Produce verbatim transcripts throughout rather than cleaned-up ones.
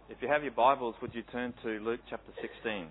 If you have your Bibles, would you turn to Luke chapter sixteen?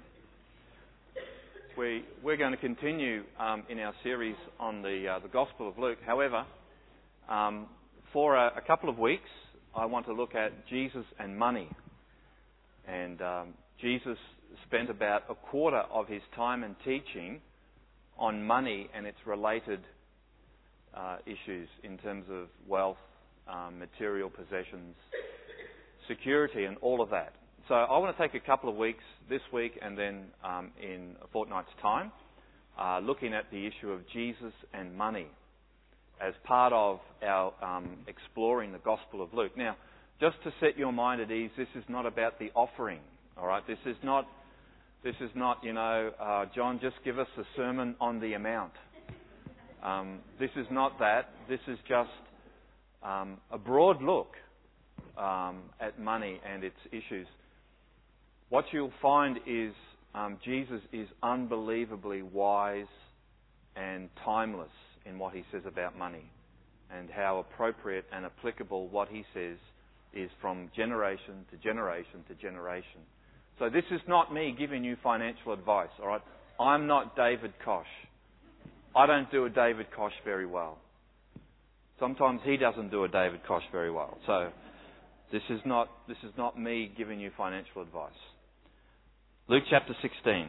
We, we're going to continue um, in our series on the uh, the Gospel of Luke. However, um, for a, a couple of weeks, I want to look at Jesus and money. And um, Jesus spent about a quarter of his time and teaching on money and its related uh, issues in terms of wealth, um, material possessions, security and all of that. So I want to take a couple of weeks this week and then um, in a fortnight's time uh, looking at the issue of Jesus and money as part of our um, exploring the Gospel of Luke. Now, just to set your mind at ease, this is not about the offering, all right? This is not, this is not, you know, uh, John, just give us a sermon on the amount. Um, this is not that. This is just um, a broad look Um, at money and its issues. What you'll find is um, Jesus is unbelievably wise and timeless in what he says about money, and how appropriate and applicable what he says is from generation to generation to generation. So this is not me giving you financial advice, all right? I'm not David Koch. I don't do a David Koch very well. Sometimes he doesn't do a David Koch very well. So This is not this is not me giving you financial advice. Luke chapter sixteen.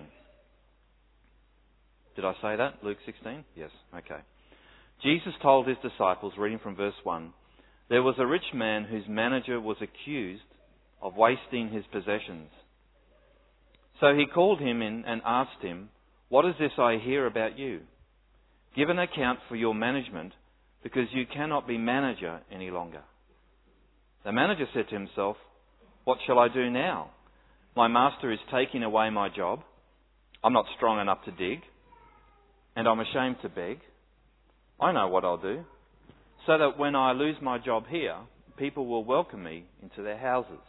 Did I say that? Luke sixteen? Yes. Okay. Jesus told his disciples, reading from verse one, "There was a rich man whose manager was accused of wasting his possessions. So he called him in and asked him, 'What is this I hear about you? Give an account for your management, because you cannot be manager any longer.' The manager said to himself, 'What shall I do now? My master is taking away my job. I'm not strong enough to dig, and I'm ashamed to beg. I know what I'll do, so that when I lose my job here, people will welcome me into their houses.'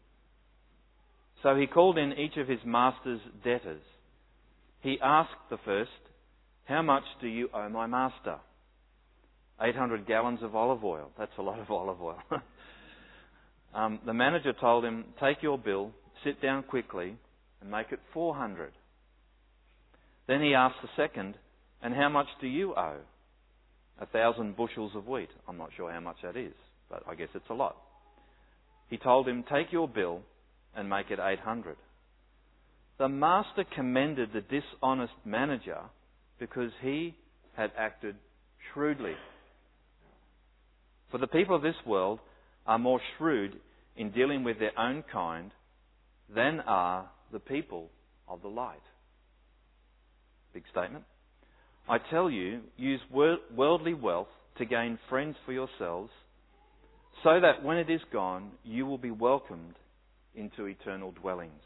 So he called in each of his master's debtors. He asked the first, 'How much do you owe my master?' eight hundred gallons of olive oil." That's a lot of olive oil. Um, the manager told him, "Take your bill, sit down quickly, and make it four hundred. Then he asked the second, "And how much do you owe?" A thousand bushels of wheat. I'm not sure how much that is, but I guess it's a lot. He told him, "Take your bill and make it eight hundred. The master commended the dishonest manager because he had acted shrewdly. For the people of this world are more shrewd in dealing with their own kind than are the people of the light." Big statement. "I tell you, use worldly wealth to gain friends for yourselves, so that when it is gone, you will be welcomed into eternal dwellings.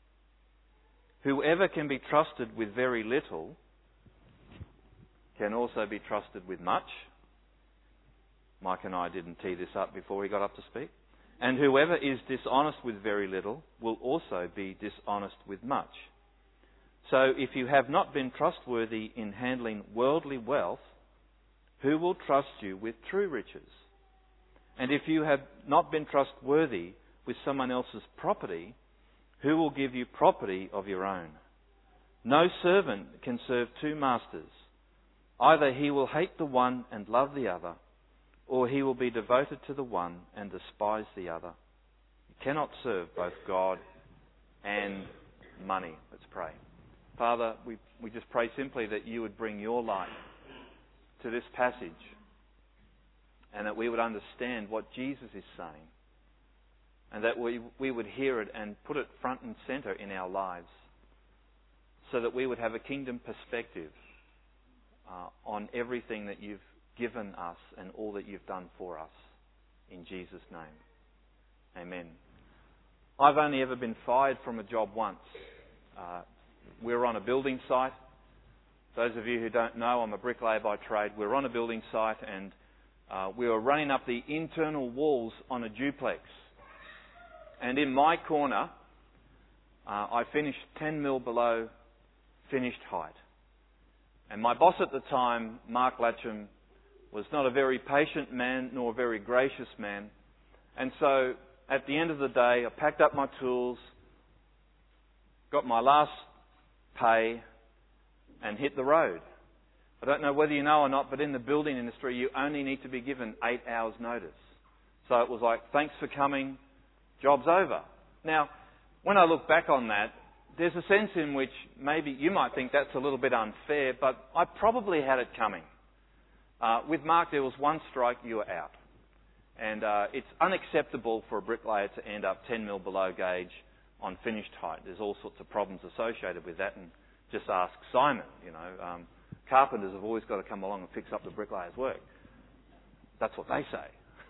Whoever can be trusted with very little can also be trusted with much." Mike and I didn't tee this up before he got up to speak. "And whoever is dishonest with very little will also be dishonest with much. So if you have not been trustworthy in handling worldly wealth, who will trust you with true riches? And if you have not been trustworthy with someone else's property, who will give you property of your own? No servant can serve two masters. Either he will hate the one and love the other, or he will be devoted to the one and despise the other. You cannot serve both God and money." Let's pray. Father, we, we just pray simply that you would bring your light to this passage, and that we would understand what Jesus is saying, and that we, we would hear it and put it front and centre in our lives, so that we would have a kingdom perspective uh, on everything that you've given us and all that you've done for us. In Jesus' name. Amen. I've only ever been fired from a job once. Uh, we were on a building site. Those of you who don't know, I'm a bricklayer by trade. We were on a building site and uh, we were running up the internal walls on a duplex. And in my corner, uh, I finished ten mil below finished height. And my boss at the time, Mark Latcham, was not a very patient man nor a very gracious man. And so at the end of the day, I packed up my tools, got my last pay, and hit the road. I don't know whether you know or not, but in the building industry, you only need to be given eight hours notice. So it was like, thanks for coming, job's over. Now, when I look back on that, there's a sense in which maybe you might think that's a little bit unfair, but I probably had it coming. Uh, with Mark, there was one strike, you were out. And uh, it's unacceptable for a bricklayer to end up ten mil below gauge on finished height. There's all sorts of problems associated with that, and just ask Simon, you know. Um, carpenters have always got to come along and fix up the bricklayer's work. That's what they say.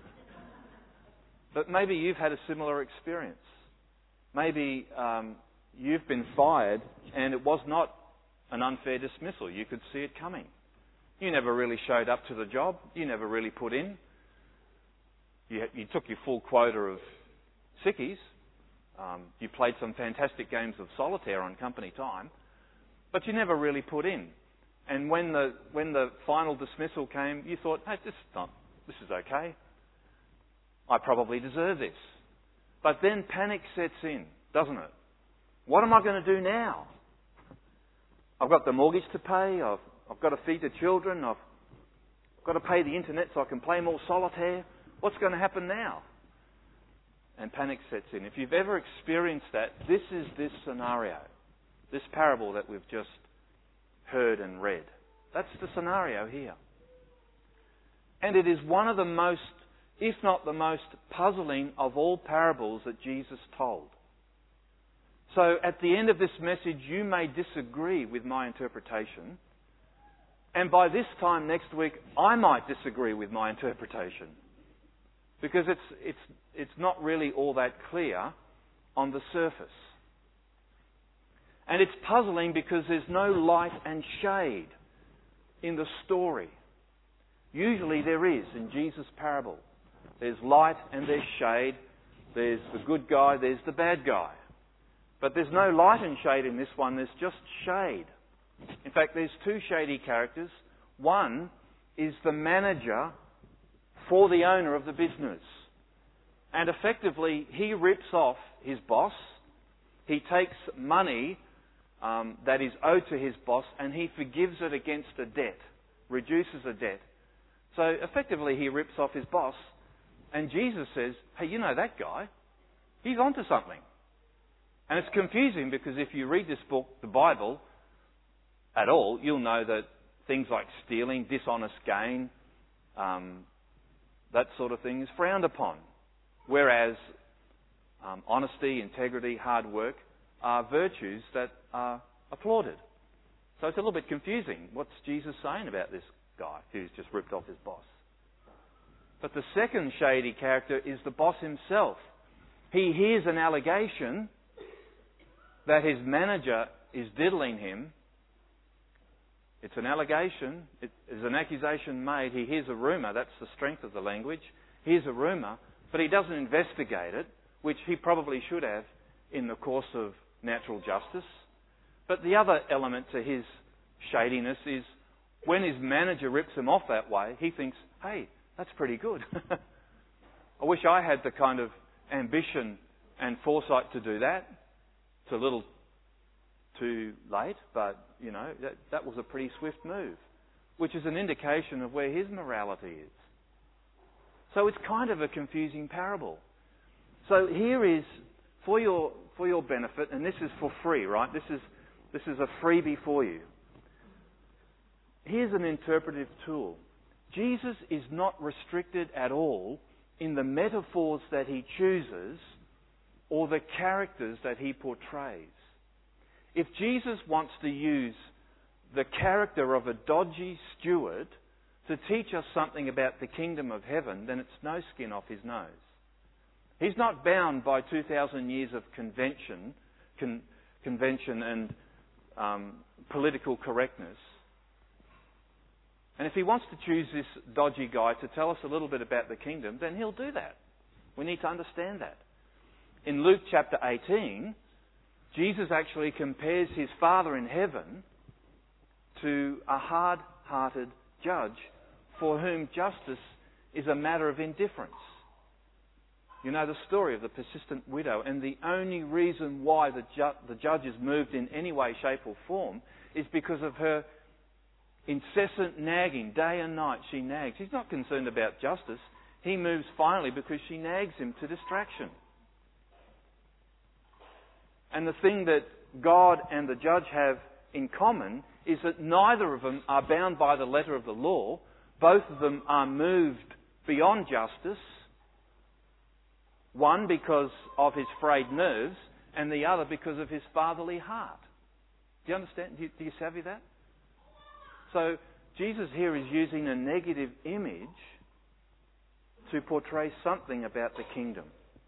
But maybe you've had a similar experience. Maybe um, you've been fired and it was not an unfair dismissal. You could see it coming. You never really showed up to the job. You never really put in. You, you took your full quota of sickies. Um, you played some fantastic games of solitaire on company time. But you never really put in. And when the when the final dismissal came, you thought, hey, this is not, this is okay. I probably deserve this. But then panic sets in, doesn't it? What am I going to do now? I've got the mortgage to pay. I've, I've got to feed the children. I've got to pay the internet so I can play more solitaire. What's going to happen now? And panic sets in. If you've ever experienced that, this is this scenario. This parable that we've just heard and read. That's the scenario here. And it is one of the most, if not the most puzzling of all parables that Jesus told. So at the end of this message, you may disagree with my interpretation. And by this time next week, I might disagree with my interpretation. Because it's, it's, it's not really all that clear on the surface. And it's puzzling because there's no light and shade in the story. Usually there is in Jesus' parable. There's light and there's shade. There's the good guy, there's the bad guy. But there's no light and shade in this one, there's just shade. In fact, there's two shady characters. One is the manager for the owner of the business. And effectively, he rips off his boss. He takes money um, that is owed to his boss and he forgives it against a debt, reduces a debt. So effectively, he rips off his boss. And Jesus says, hey, you know that guy? He's onto something. And it's confusing because if you read this book, the Bible, at all, you'll know that things like stealing, dishonest gain, um, that sort of thing is frowned upon. Whereas um, honesty, integrity, hard work are virtues that are applauded. So it's a little bit confusing. What's Jesus saying about this guy who's just ripped off his boss? But the second shady character is the boss himself. He hears an allegation that his manager is diddling him. It's an allegation. It is an accusation made. He hears a rumour. That's the strength of the language. He hears a rumour, but he doesn't investigate it, which he probably should have in the course of natural justice. But the other element to his shadiness is when his manager rips him off that way, he thinks, hey, that's pretty good. I wish I had the kind of ambition and foresight to do that. It's a little too late, but, you know, that, that was a pretty swift move, which is an indication of where his morality is. So it's kind of a confusing parable. So here is, for your for your benefit, and this is for free, right? This is this is a freebie for you. Here's an interpretive tool. Jesus is not restricted at all in the metaphors that he chooses or the characters that he portrays. If Jesus wants to use the character of a dodgy steward to teach us something about the kingdom of heaven, then it's no skin off his nose. He's not bound by two thousand years of convention, con, convention and um, political correctness. And if he wants to choose this dodgy guy to tell us a little bit about the kingdom, then he'll do that. We need to understand that. In Luke chapter eighteen, Jesus actually compares his Father in heaven to a hard-hearted judge for whom justice is a matter of indifference. You know the story of the persistent widow, and the only reason why the, ju- the judge is moved in any way, shape or form is because of her incessant nagging. Day and night she nags. He's not concerned about justice. He moves finally because she nags him to distraction. And the thing that God and the judge have in common is that neither of them are bound by the letter of the law. Both of them are moved beyond justice. One because of his frayed nerves, and the other because of his fatherly heart. Do you understand? Do you, do you savvy that? So Jesus here is using a negative image to portray something about the kingdom.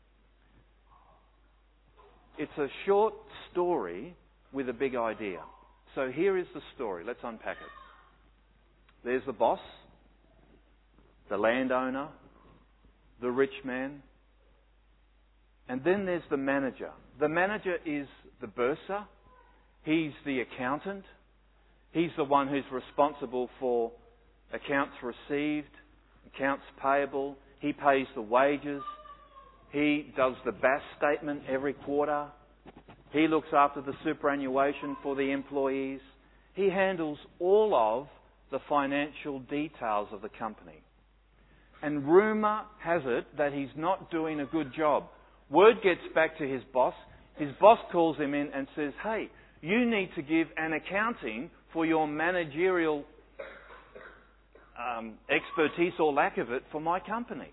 It's a short story with a big idea. So here is the story. Let's unpack it. There's the boss, the landowner, the rich man, and then there's the manager. The manager is the bursar. He's the accountant. He's the one who's responsible for accounts received, accounts payable. He pays the wages. He does the B A S statement every quarter. He looks after the superannuation for the employees. He handles all of the financial details of the company. And rumour has it that he's not doing a good job. Word gets back to his boss. His boss calls him in and says, hey, you need to give an accounting for your managerial um, expertise or lack of it for my company.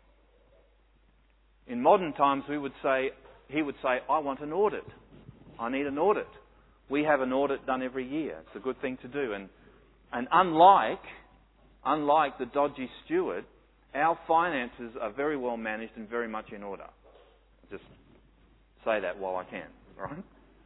In modern times, we would say, he would say, I want an audit. I need an audit. We have an audit done every year. It's a good thing to do. And, and unlike, unlike the dodgy steward, our finances are very well managed and very much in order. Just say that while I can, right?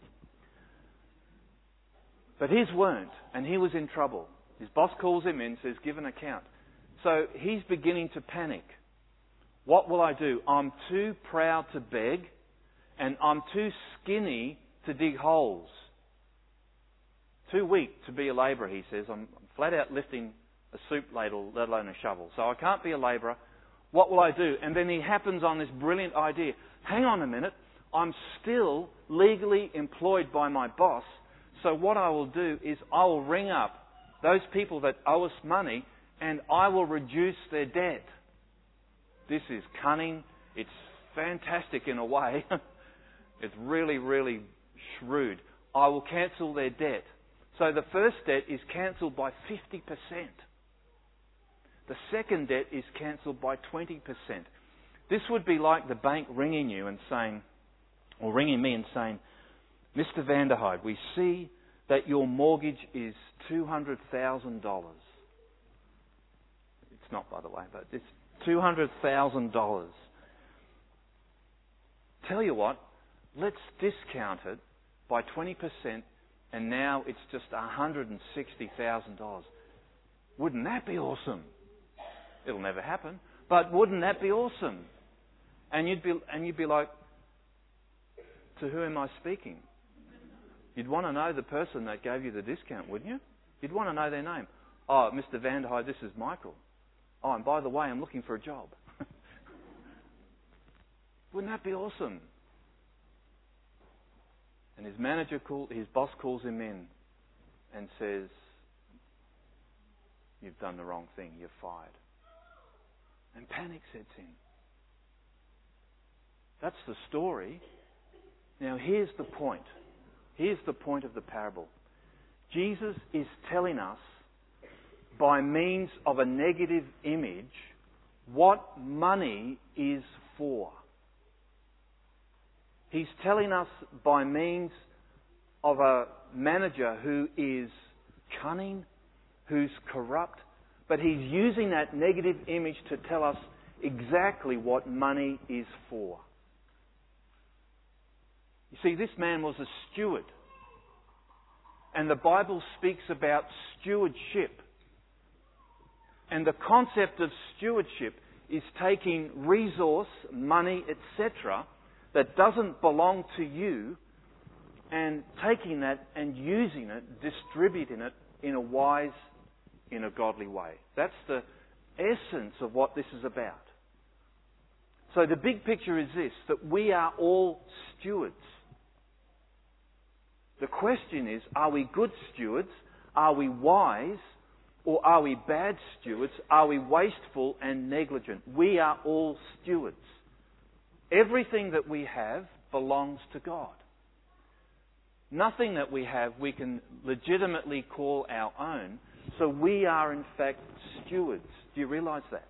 But his weren't, and he was in trouble. His boss calls him in and says, give an account. So he's beginning to panic. What will I do? I'm too proud to beg, and I'm too skinny to dig holes. Too weak to be a labourer, he says. I'm flat out lifting a soup ladle, let alone a shovel. So I can't be a labourer. What will I do? And then he happens on this brilliant idea. Hang on a minute. I'm still legally employed by my boss. So what I will do is I will ring up those people that owe us money and I will reduce their debt. This is cunning. It's fantastic in a way. It's really, really shrewd. I will cancel their debt. So the first debt is cancelled by fifty percent. The second debt is cancelled by twenty percent. This would be like the bank ringing you and saying, or ringing me and saying, Mister Vanderhyde, we see that your mortgage is two hundred thousand dollars. It's not, by the way, but it's two hundred thousand dollars. Tell you what, let's discount it by twenty percent and now it's just one hundred sixty thousand dollars. Wouldn't that be awesome? It'll never happen, but wouldn't that be awesome? And you'd be, and you'd be like, to who am I speaking? You'd want to know the person that gave you the discount, wouldn't you? You'd want to know their name. Oh, Mister Vanderhyde, this is Michael. Oh, and by the way, I'm looking for a job. Wouldn't that be awesome? And his manager, call, his boss calls him in and says, you've done the wrong thing, you're fired. And panic sets in. That's the story. Now here's the point. Here's the point of the parable. Jesus is telling us, by means of a negative image, what money is for. He's telling us by means of a manager who is cunning, who's corrupt, but he's using that negative image to tell us exactly what money is for. You see, this man was a steward. And the Bible speaks about stewardship. And the concept of stewardship is taking resource, money, et cetera, that doesn't belong to you, and taking that and using it, distributing it in a wise, in a godly way. That's the essence of what this is about. So the big picture is this, that we are all stewards. The question is, are we good stewards? Are we wise? Or are we bad stewards? Are we wasteful and negligent? We are all stewards. Everything that we have belongs to God. Nothing that we have we can legitimately call our own. So we are in fact stewards. Do you realise that?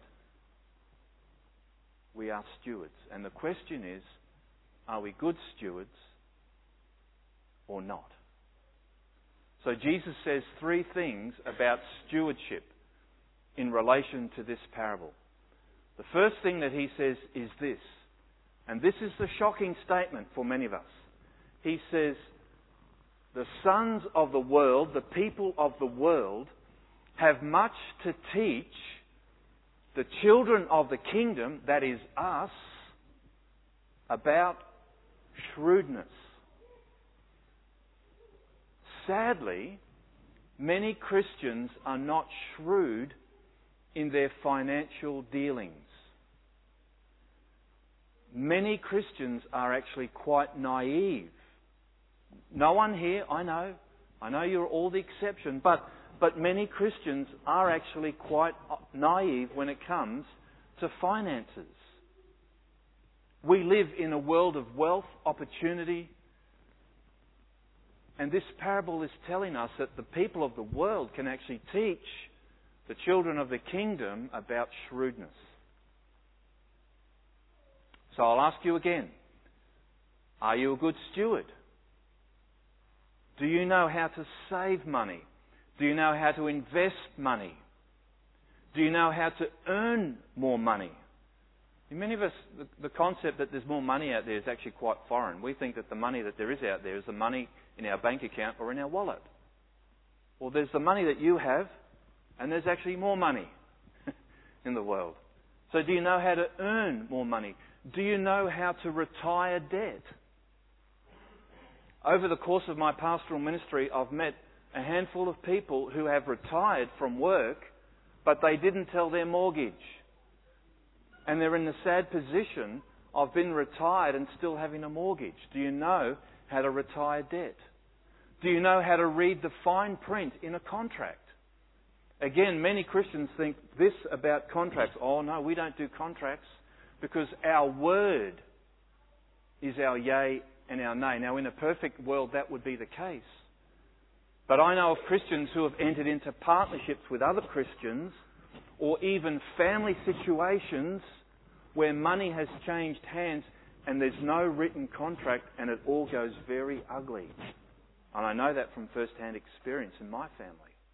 We are stewards. And the question is, are we good stewards or not? So Jesus says three things about stewardship in relation to this parable. The first thing that he says is this, and this is the shocking statement for many of us. He says, the sons of the world, the people of the world, have much to teach the children of the kingdom, that is us, about shrewdness. Sadly, many Christians are not shrewd in their financial dealings. Many Christians are actually quite naive. No one here, I know, I know you're all the exception, but, but many Christians are actually quite naive when it comes to finances. We live in a world of wealth, opportunity, and this parable is telling us that the people of the world can actually teach the children of the kingdom about shrewdness. So I'll ask you again, are you a good steward? Do you know how to save money? Do you know how to invest money? Do you know how to earn more money? In many of us, the, the concept that there's more money out there is actually quite foreign. We think that the money that there is out there is the money in our bank account or in our wallet. Well, there's the money that you have, and there's actually more money in the world. So do you know how to earn more money? Do you know how to retire debt? Over the course of my pastoral ministry, I've met a handful of people who have retired from work, but they didn't tell their mortgage. And they're in the sad position of being retired and still having a mortgage. Do you know how to retire debt? Do you know how to read the fine print in a contract? Again, many Christians think this about contracts. Oh no, we don't do contracts because our word is our yea and our nay. Now, in a perfect world, that would be the case. But I know of Christians who have entered into partnerships with other Christians, or even family situations where money has changed hands and there's no written contract and it all goes very ugly. And I know that from first-hand experience in my family.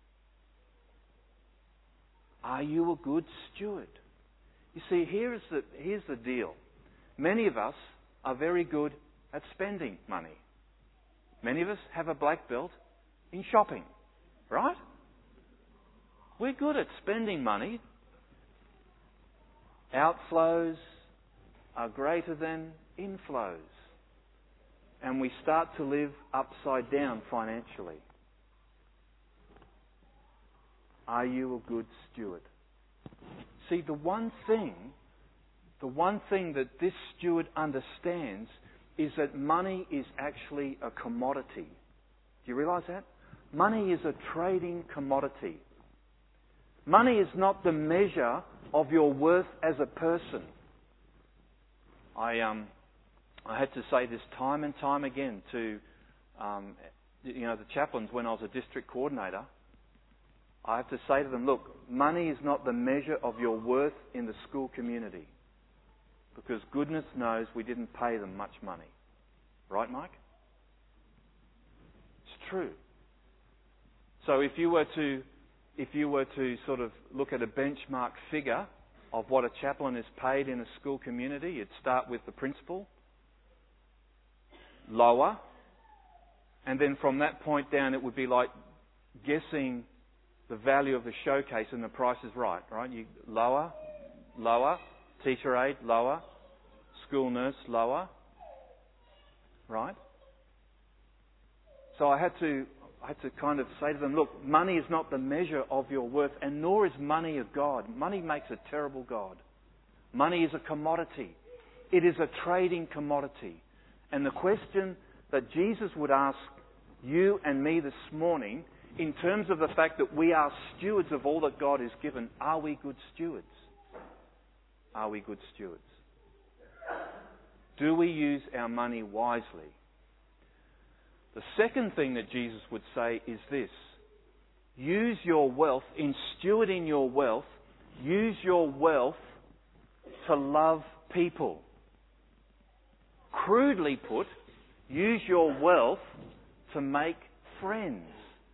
Are you a good steward? You see, here's the, here's the deal. Many of us are very good at spending money. Many of us have a black belt in shopping, right? We're good at spending money. Outflows are greater than inflows. And we start to live upside down financially. Are you a good steward? See, the one thing, the one thing that this steward understands is that money is actually a commodity. Do you realise that? Money is a trading commodity. Money is not the measure of your worth as a person. I um, I had to say this time and time again to, um, you know, the chaplains when I was a district coordinator. I have to say to them, look, money is not the measure of your worth in the school community. Because goodness knows we didn't pay them much money. Right, Mike? It's true. So if you were to, if you were to sort of look at a benchmark figure of what a chaplain is paid in a school community, you'd start with the principal, lower, and then from that point down it would be like guessing the value of the showcase and the price is right, right? You lower, lower, teacher aide, lower, school nurse, lower, right? So I had to, I had to kind of say to them, look, money is not the measure of your worth, and nor is money a god. Money makes a terrible god. Money is a commodity. It is a trading commodity. And the question that Jesus would ask you and me this morning, in terms of the fact that we are stewards of all that God has given, are we good stewards? Are we good stewards? Do we use our money wisely? The second thing that Jesus would say is this: use your wealth, in stewarding your wealth, use your wealth to love people. Crudely put, use your wealth to make friends.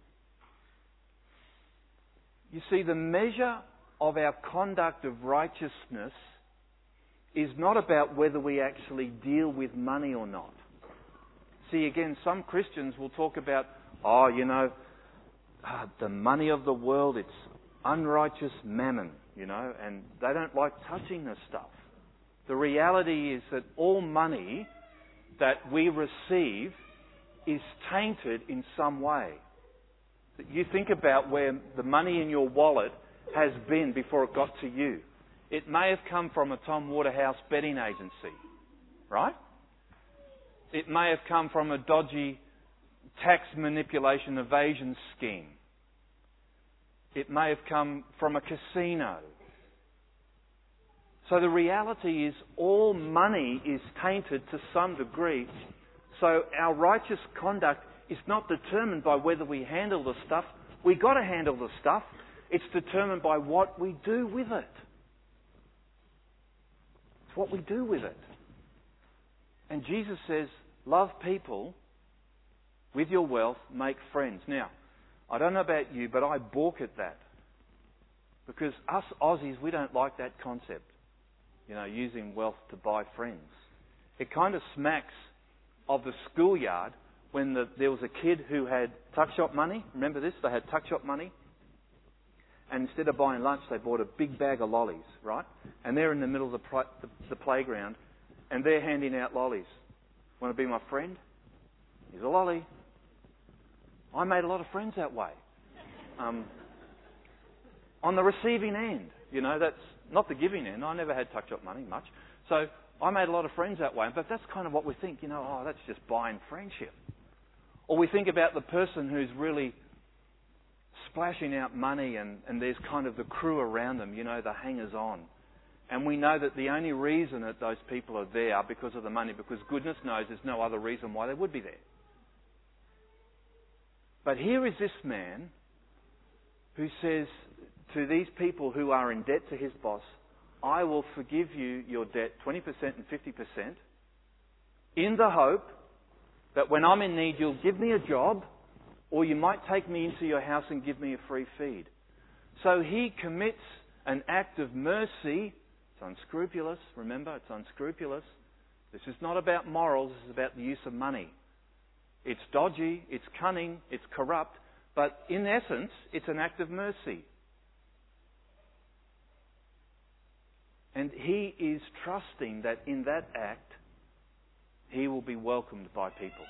You see, the measure of our conduct of righteousness is not about whether we actually deal with money or not. See, again, some Christians will talk about, oh, you know, uh, the money of the world, it's unrighteous mammon, you know, and they don't like touching this stuff. The reality is that all money that we receive is tainted in some way. You think about where the money in your wallet has been before it got to you. It may have come from a Tom Waterhouse betting agency, right? It may have come from a dodgy tax manipulation evasion scheme. It may have come from a casino. So the reality is all money is tainted to some degree. So our righteous conduct is not determined by whether we handle the stuff. We've got to handle the stuff. It's determined by what we do with it. It's what we do with it. And Jesus says, love people with your wealth, make friends. Now, I don't know about you, but I balk at that. Because us Aussies, we don't like that concept. You know, using wealth to buy friends. It kind of smacks of the schoolyard when the, there was a kid who had tuck shop money. Remember this? They had tuck shop money. And instead of buying lunch, they bought a big bag of lollies, right? And they're in the middle of the, pri- the, the playground, and they're handing out lollies. Want to be my friend? Here's a lolly. I made a lot of friends that way. Um, on the receiving end, you know, that's not the giving end. I never had tuck shop money much. So I made a lot of friends that way. But that's kind of what we think, you know, oh, that's just buying friendship. Or we think about the person who's really splashing out money and, and there's kind of the crew around them, you know, the hangers-on. And we know that the only reason that those people are there are because of the money, because goodness knows there's no other reason why they would be there. But here is this man who says to these people who are in debt to his boss, I will forgive you your debt twenty percent and fifty percent in the hope that when I'm in need you'll give me a job, or you might take me into your house and give me a free feed. So he commits an act of mercy. It's unscrupulous. Remember, it's unscrupulous. This is not about morals. This is about the use of money. It's dodgy, it's cunning, it's corrupt, but in essence, it's an act of mercy. And he is trusting that in that act, he will be welcomed by people.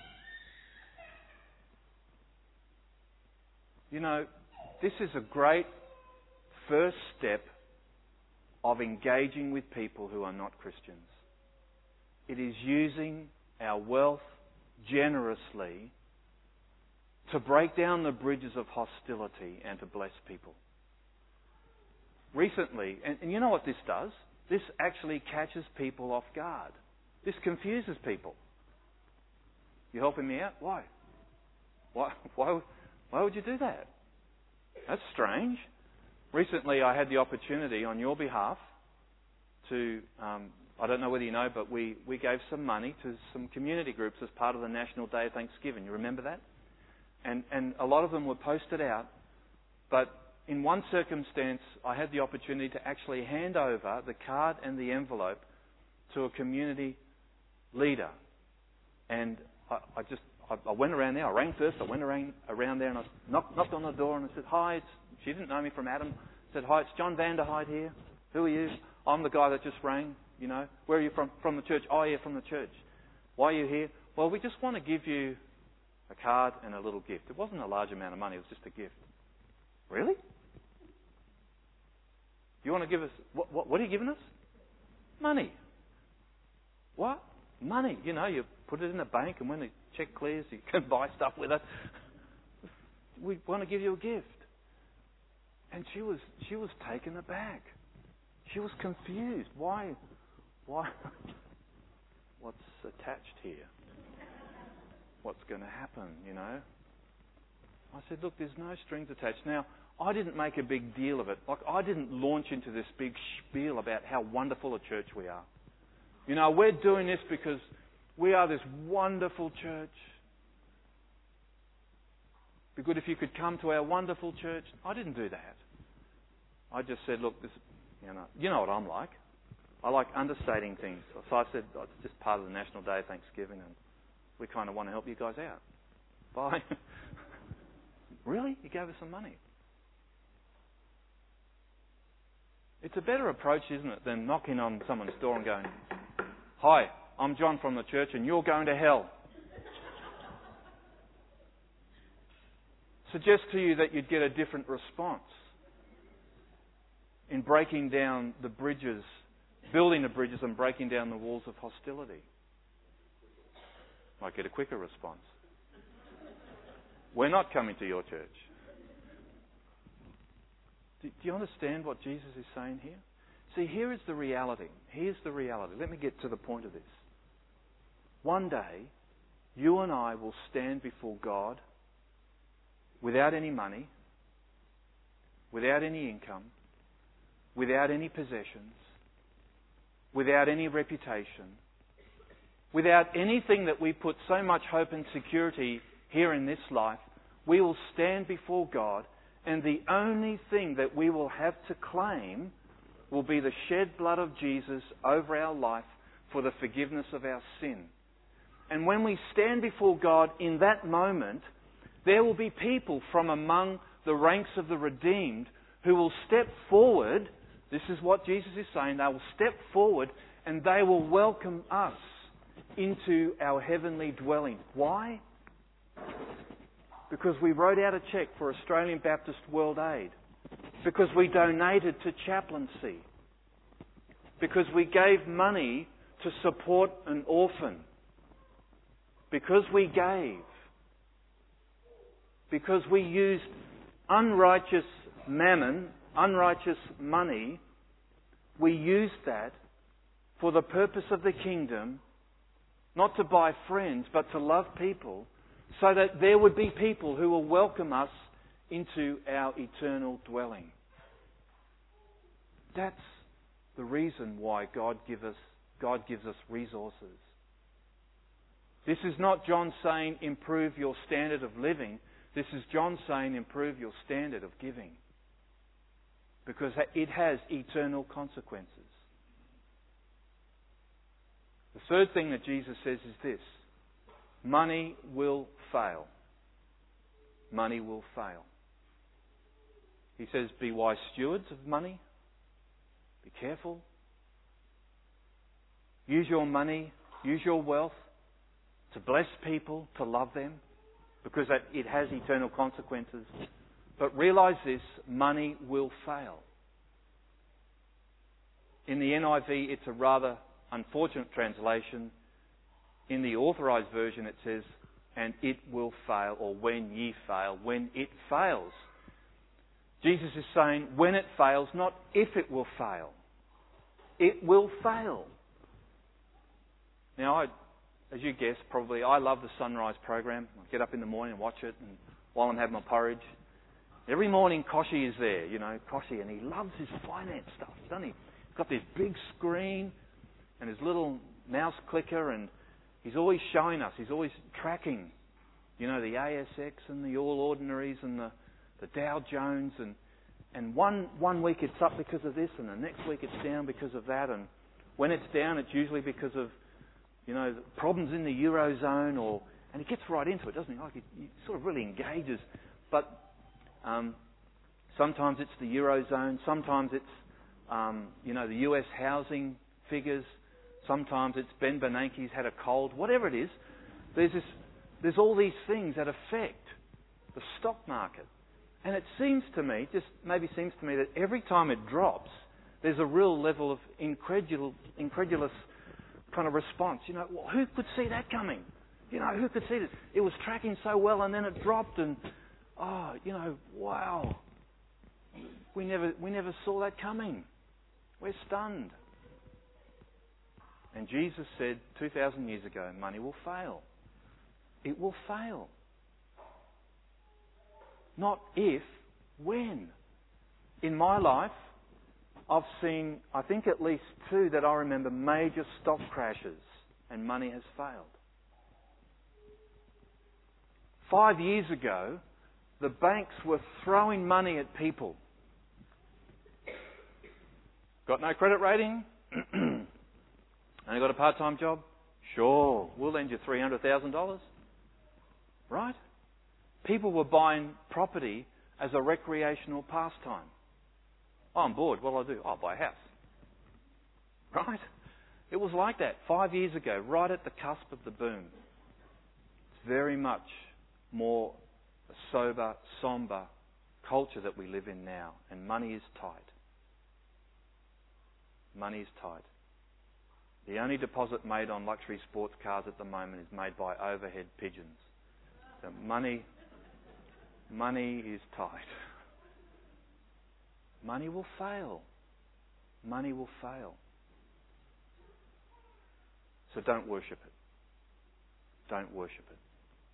You know, this is a great first step of engaging with people who are not Christians. It is using our wealth generously to break down the bridges of hostility and to bless people. Recently, and, and you know what this does? This actually catches people off guard. This confuses people. You helping me out? Why? Why, why, why would you do that? That's strange. Recently, I had the opportunity on your behalf to, um, I don't know whether you know, but we, we gave some money to some community groups as part of the National Day of Thanksgiving. You remember that? And, and a lot of them were posted out, but in one circumstance, I had the opportunity to actually hand over the card and the envelope to a community leader. And I, I just, I, I went around there, I rang first, I went around, around there and I knocked, knocked on the door and I said, hi, it's, she didn't know me from Adam. I said, hi, it's John Vanderhyde here. Who are you? I'm the guy that just rang, you know. Where are you from? From the church. Oh, yeah, from the church. Why are you here? Well, we just want to give you a card and a little gift. It wasn't a large amount of money, it was just a gift. Really? You want to give us, what, what, what are you giving us? Money. What? Money. You know, you put it in the bank and when the cheque clears, you can buy stuff with it. We want to give you a gift. And she was she was taken aback. She was confused. Why? Why? What's attached here? What's going to happen, you know? I said, look, there's no strings attached. Now, I didn't make a big deal of it. Like, I didn't launch into this big spiel about how wonderful a church we are. You know, we're doing this because we are this wonderful church. Be good if you could come to our wonderful church. I didn't do that. I just said, look, this, you know, you know what I'm like. I like understating things. So I said, oh, it's just part of the National Day of Thanksgiving, and we kind of want to help you guys out. Bye. Really? You gave us some money. It's a better approach, isn't it, than knocking on someone's door and going, hi, I'm John from the church and you're going to hell. Suggest to you that you'd get a different response in breaking down the bridges, building the bridges and breaking down the walls of hostility. Might get a quicker response. We're not coming to your church. Do, do you understand what Jesus is saying here? See, here is the reality. Here's the reality. Let me get to the point of this. One day, you and I will stand before God without any money, without any income, without any possessions, without any reputation, without anything that we put so much hope and security here in this life. We will stand before God, and the only thing that we will have to claim will be the shed blood of Jesus over our life for the forgiveness of our sin. And when we stand before God in that moment, there will be people from among the ranks of the redeemed who will step forward. This is what Jesus is saying. They will step forward and they will welcome us into our heavenly dwelling. Why? Because we wrote out a cheque for Australian Baptist World Aid. Because we donated to chaplaincy. Because we gave money to support an orphan. Because we gave. Because we used unrighteous mammon, unrighteous money, we used that for the purpose of the kingdom, not to buy friends, but to love people, so that there would be people who will welcome us into our eternal dwelling. That's the reason why God give us, God gives us resources. This is not John saying, improve your standard of living. This is John saying, improve your standard of giving. Because it has eternal consequences. The third thing that Jesus says is this. Money will fail. Money will fail. He says, be wise stewards of money. Be careful. Use your money, use your wealth to bless people, to love them, because that it has eternal consequences. But realise this, money will fail. In the N I V, it's a rather unfortunate translation. In the Authorised Version, it says, and it will fail, or when ye fail, when it fails. Jesus is saying, when it fails, not if it will fail. It will fail. Now, I, as you guessed, probably, I love the Sunrise program. I get up in the morning and watch it, and while I'm having my porridge. Every morning, Koshi is there, you know, Koshi, and he loves his finance stuff, doesn't he? He's got this big screen and his little mouse clicker, and he's always showing us, he's always tracking, you know, the A S X and the All Ordinaries and the, the Dow Jones, and and one one week it's up because of this, and the next week it's down because of that, and when it's down, it's usually because of, you know, problems in the Eurozone, or and he gets right into it, doesn't he? Like he, he sort of really engages, but um, sometimes it's the Eurozone, sometimes it's um, you know, the U S housing figures. Sometimes it's Ben Bernanke's had a cold. Whatever it is, there's this, there's all these things that affect the stock market. And it seems to me, just maybe seems to me, that every time it drops, there's a real level of incredul, incredulous kind of response. You know, well, who could see that coming? You know, who could see this? It was tracking so well and then it dropped and, oh, you know, wow. We never, we never saw that coming. We're stunned. And Jesus said two thousand years ago, money will fail. It will fail. Not if, when. In my life, I've seen, I think at least two that I remember, major stock crashes and money has failed. Five years ago, the banks were throwing money at people. Got no credit rating? Only got a part-time job? Sure, we'll lend you three hundred thousand dollars. Right? People were buying property as a recreational pastime. Oh, I'm bored. What'll I do? I'll buy a house. Right? It was like that five years ago, right at the cusp of the boom. It's very much more a sober, sombre culture that we live in now, and money is tight. Money is tight. The only deposit made on luxury sports cars at the moment is made by overhead pigeons. So money, money is tight. Money will fail. Money will fail. So don't worship it. Don't worship it.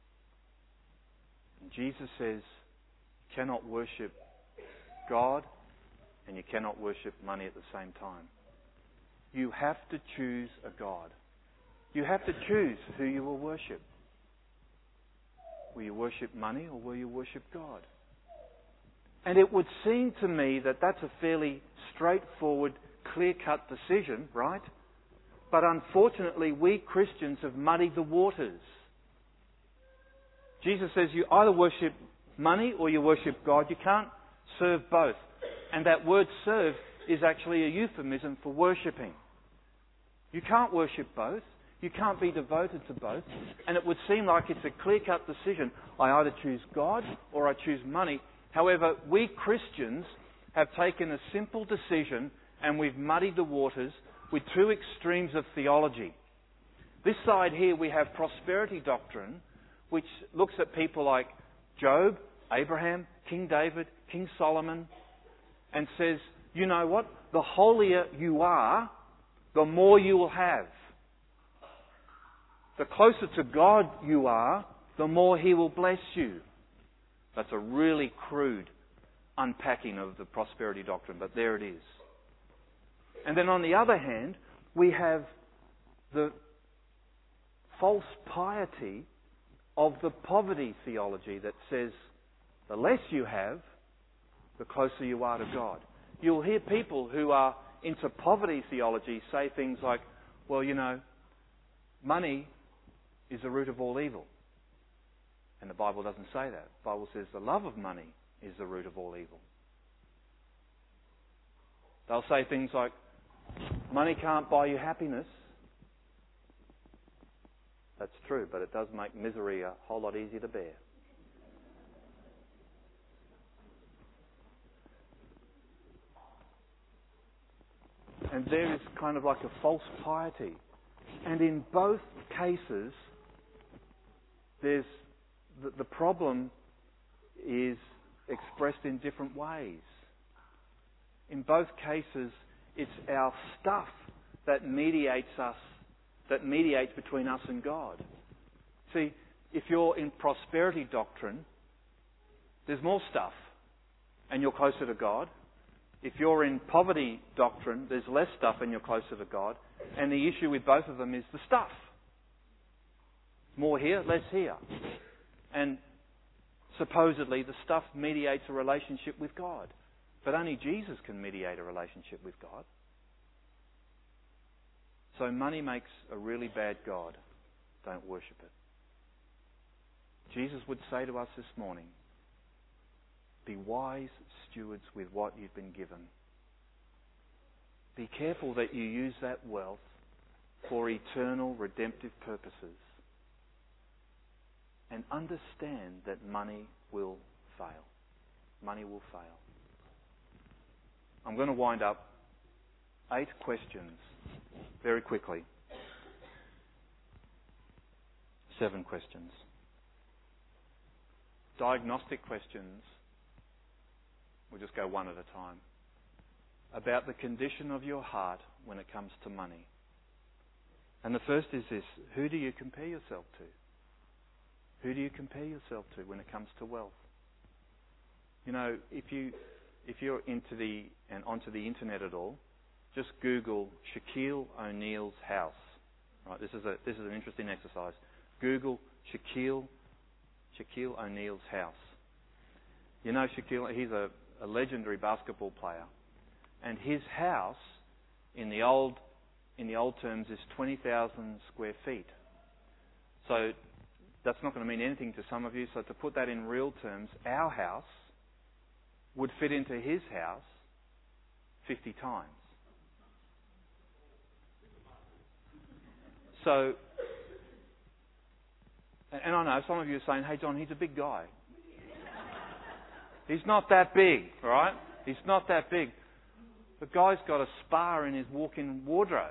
And Jesus says you cannot worship God and you cannot worship money at the same time. You have to choose a God. You have to choose who you will worship. Will you worship money or will you worship God? And it would seem to me that that's a fairly straightforward, clear-cut decision, right? But unfortunately, we Christians have muddied the waters. Jesus says you either worship money or you worship God. You can't serve both. And that word serve is actually a euphemism for worshipping. You can't worship both. You can't be devoted to both. And it would seem like it's a clear-cut decision. I either choose God or I choose money. However, we Christians have taken a simple decision and we've muddied the waters with two extremes of theology. This side here we have prosperity doctrine, which looks at people like Job, Abraham, King David, King Solomon, and says, you know what? The holier you are, the more you will have. The closer to God you are, the more He will bless you. That's a really crude unpacking of the prosperity doctrine, but there it is. And then on the other hand, we have the false piety of the poverty theology that says the less you have, the closer you are to God. You'll hear people who are into poverty theology say things like, well, you know, money is the root of all evil. And the Bible doesn't say that. The Bible says the love of money is the root of all evil. They'll say things like, money can't buy you happiness. That's true, but it does make misery a whole lot easier to bear. And there is kind of like a false piety. And in both cases, there's the, the problem is expressed in different ways. In both cases, it's our stuff that mediates us, that mediates between us and God. See, if you're in prosperity doctrine, there's more stuff and you're closer to God. If you're in poverty doctrine, there's less stuff and you're closer to God. And the issue with both of them is the stuff. More here, less here. And supposedly the stuff mediates a relationship with God. But only Jesus can mediate a relationship with God. So money makes a really bad God. Don't worship it. Jesus would say to us this morning, be wise stewards with what you've been given. Be careful that you use that wealth for eternal redemptive purposes. And understand that money will fail. Money will fail. I'm going to wind up eight questions very quickly. seven questions. Diagnostic questions. We'll just go one at a time. About the condition of your heart when it comes to money. And the first is this: who do you compare yourself to? Who do you compare yourself to when it comes to wealth? You know, if you if you're into the and onto the internet at all, just Google Shaquille O'Neal's house. Right, this is a this is an interesting exercise. Google Shaquille Shaquille O'Neal's house. You know Shaquille, he's a, a legendary basketball player, and his house in the old in the old terms is twenty thousand square feet. So that's not going to mean anything to some of you. So to put that in real terms, our house would fit into his house fifty times. So, and I know some of you are saying, hey John, he's a big guy. He's not that big, right? He's not that big. The guy's got a spa in his walk-in wardrobe.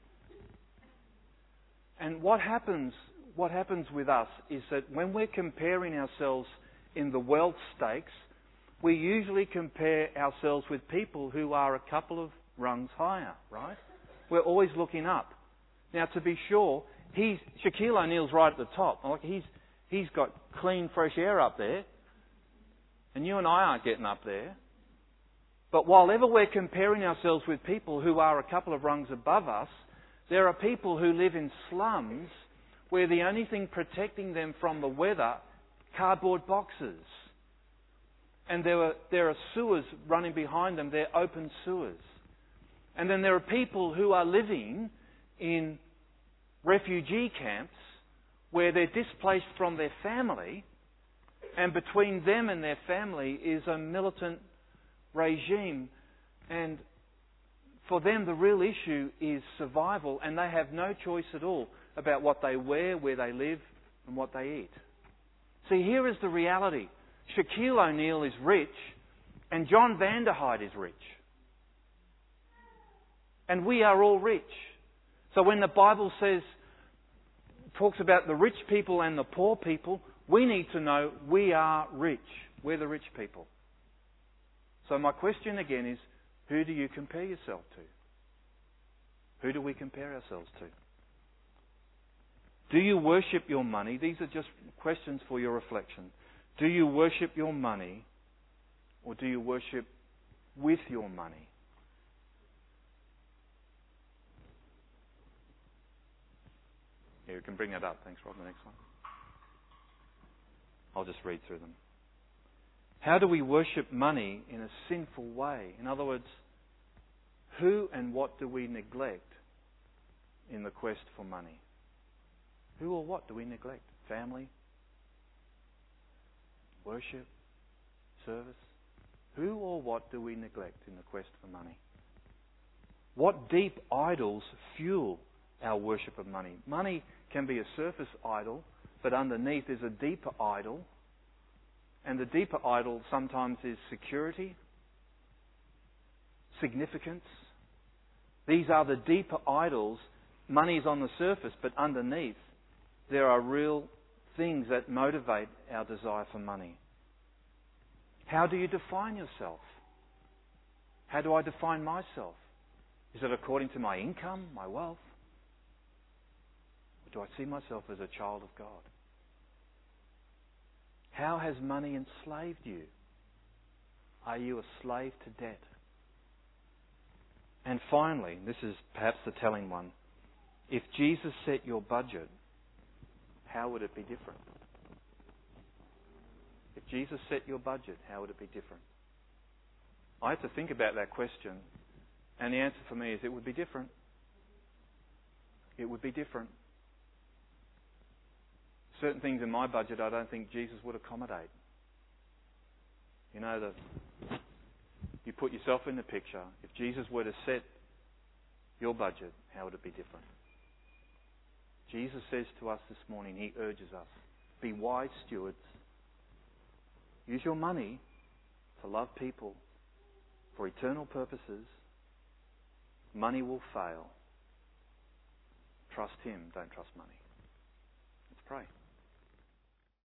And what happens, what happens with us is that when we're comparing ourselves in the wealth stakes, we usually compare ourselves with people who are a couple of rungs higher, right? We're always looking up. Now, to be sure, he's Shaquille O'Neal's right at the top. Like he's he's got clean, fresh air up there, and you and I aren't getting up there. But while ever we're comparing ourselves with people who are a couple of rungs above us, there are people who live in slums where the only thing protecting them from the weather, cardboard boxes. And there are, there are sewers running behind them. They're open sewers. And then there are people who are living in refugee camps where they're displaced from their family, and between them and their family is a militant regime. And for them, the real issue is survival, and they have no choice at all about what they wear, where they live, and what they eat. See, here is the reality. Shaquille O'Neal is rich, and John Vanderhyde is rich. And we are all rich. So when the Bible says, talks about the rich people and the poor people, we need to know we are rich. We're the rich people. So my question again is, who do you compare yourself to? Who do we compare ourselves to? Do you worship your money? These are just questions for your reflection. Do you worship your money, or do you worship with your money? Yeah, you can bring that up. Thanks, Rob. The next one. I'll just read through them. How do we worship money in a sinful way? In other words, who and what do we neglect in the quest for money? Who or what do we neglect? Family? Worship? Service? Who or what do we neglect in the quest for money? What deep idols fuel our worship of money? Money can be a surface idol, but underneath is a deeper idol. And the deeper idol sometimes is security, significance. These are the deeper idols. Money is on the surface, but underneath there are real things that motivate our desire for money. How do you define yourself? How do I define myself? Is it according to my income, my wealth? Or do I see myself as a child of God? How has money enslaved you? Are you a slave to debt? And finally, this is perhaps the telling one. If Jesus set your budget, how would it be different? If Jesus set your budget, how would it be different? I have to think about that question, and the answer for me is it would be different. It would be different. Certain things in my budget I don't think Jesus would accommodate. You know, the, you put yourself in the picture. If Jesus were to set your budget, how would it be different? Jesus says to us this morning, He urges us, be wise stewards. Use your money to love people for eternal purposes. Money will fail. Trust Him, don't trust money. Let's pray. pray.